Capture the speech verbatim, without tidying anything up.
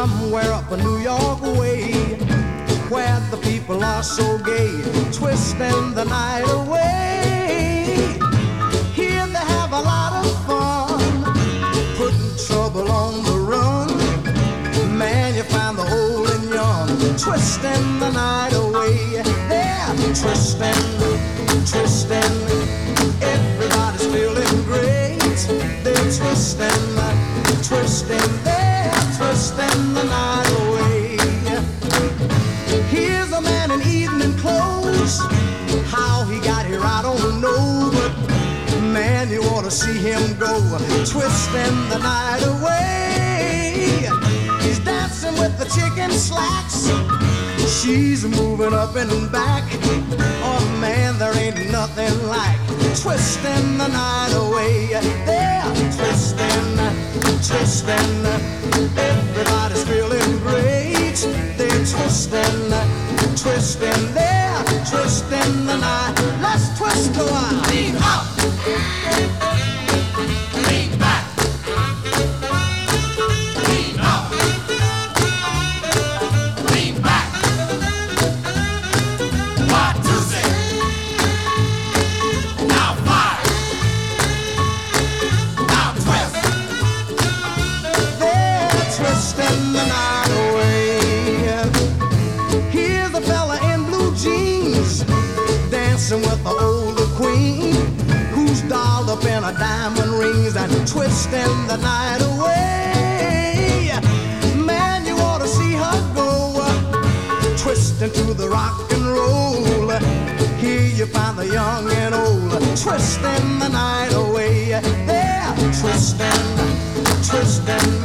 somewhere up a New York way, where the people are so gay, twisting the night away. Here they have a lot of fun, putting trouble on the run. Man, you find the old and young, twisting the night away. They're twisting, twisting, everybody's feeling great. They're twisting, twisting, they're twisting the night away. Here's a man in evening clothes, how he got here I don't know, but man, you ought to see him go, twisting the night away. He's dancing with the chicken slacks, she's moving up and back. Oh man, there ain't nothing like twisting the night away. They're twisting, twisting, everybody's feeling great. They're twisting, twisting, they're twisting the night. Let's twist a while. Lean up, lean back, lean up, lean back. One, two, six. Now five. Now twist. They're twisting the night away. Here's a fella in blue jeans, dancing with the older queen, who's dolled up in her diamond rings and twisting the night away. Man, you ought to see her go, twisting to the rock and roll. Here you find the young and old, twisting the night away. They're twisting, twisting